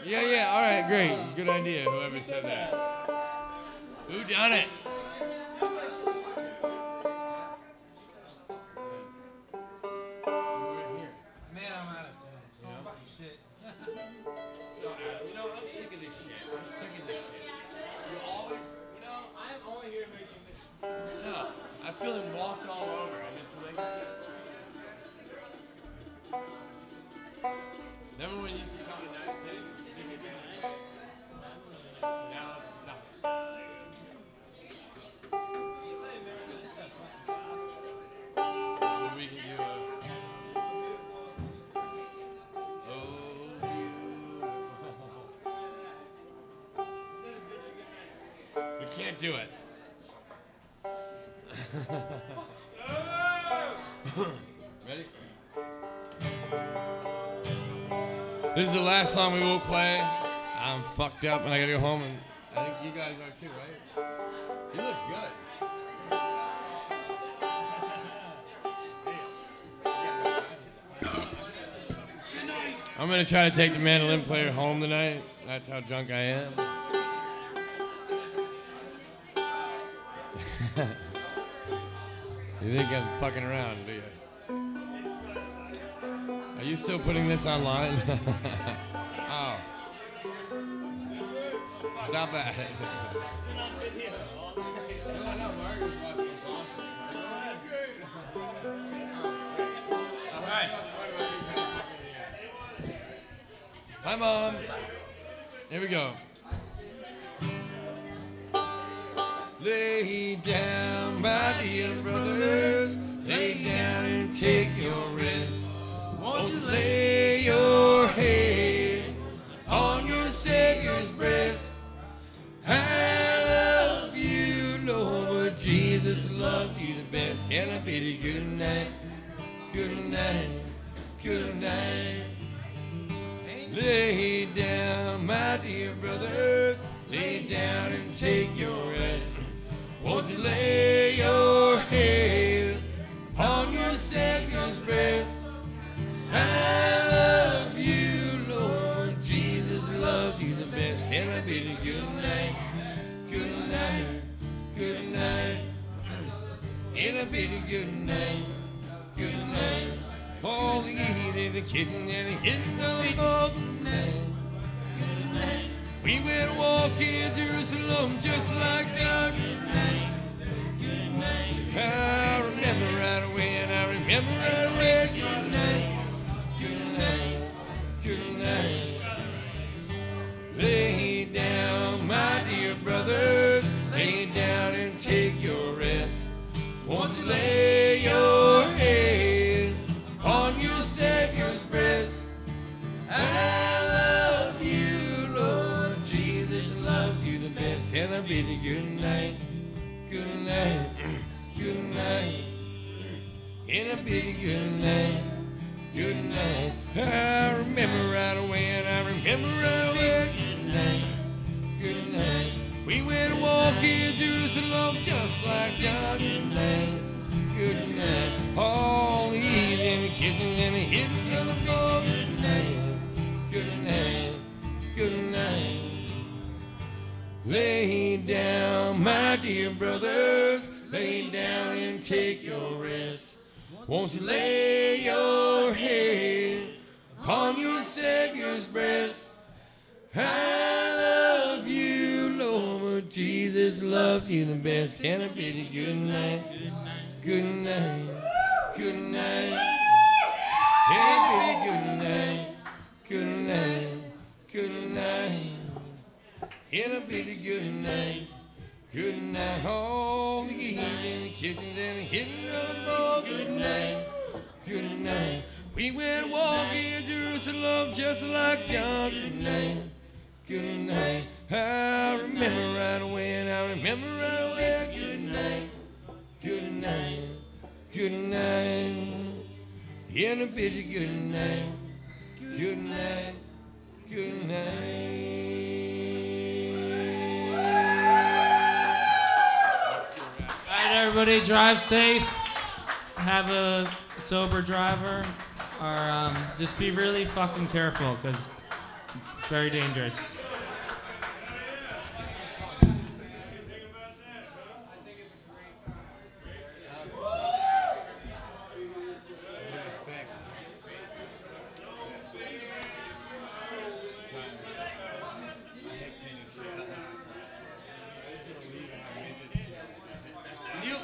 Yeah, all right, great. Good idea, whoever said that. Who done it? Man, I'm out of tune. Fucking shit. You know, I'm sick of this shit. You always, I'm only here making this. no, I feel him walked all over. I just like. Remember when you used to come to Night City? Now it's nothing. Well, we can do a. Oh, beautiful. We can't do it. Ready? This is the last song we will play. I'm fucked up and I gotta go home, and I think you guys are too, right? You look good. I'm gonna try to take the mandolin player home tonight. That's how drunk I am. You think I'm fucking around, do you? Are you still putting this online? Oh. Stop that. No, Margaret's watching Boston. All right. Hi, Mom. Here we go. Lay down, my dear brothers. Lay down and take your rest. Won't you lay your head on your Savior's breast? I love you, Lord. Jesus loves you the best. And I bid you good night, good night, good night. Lay down, my dear brothers. Lay down and take your rest. Won't you lay your head on your Savior's breast? I love you, Lord. Jesus loves you the best. And I bid you good night, good night, good night. And I bid you good night, good night. All the easy, the kissing and the hitting of the balls tonight. We went walking in Jerusalem just like that. Good night. I remember right away, and I remember right away. Good night. Good night. Good night. Lay down, my dear brothers. Lay down and take your rest. Won't you lay your head on your Savior's breast? I love you, Lord. Jesus loves you the best. And I bid you good night, good night, good night. And I bid you good night, good night. I remember right away, and I remember right away. Good night, good night. We went walking in Jerusalem just like John. Good night, good night. All the eating and the kissing and the hitting of the ball. Good night, good night, good night. Lay down, my dear brothers. Lay down and take your rest. Won't you lay your head upon your Savior's breast? I love you, Lord. Jesus loves you the best. And I bid you good night, good night, good night. And I bid you good night, good night, good night. And I bid you good night, good night. All the eating and the kissing and the hitting of the balls. Good night, good night. We went walking in Jerusalem just like John. Good night, good night. I remember right away, and I remember right away. Good night, good night, good night. And I bid you good night, good night, good night. Everybody drive safe, have a sober driver, or just be really fucking careful, because It's very dangerous.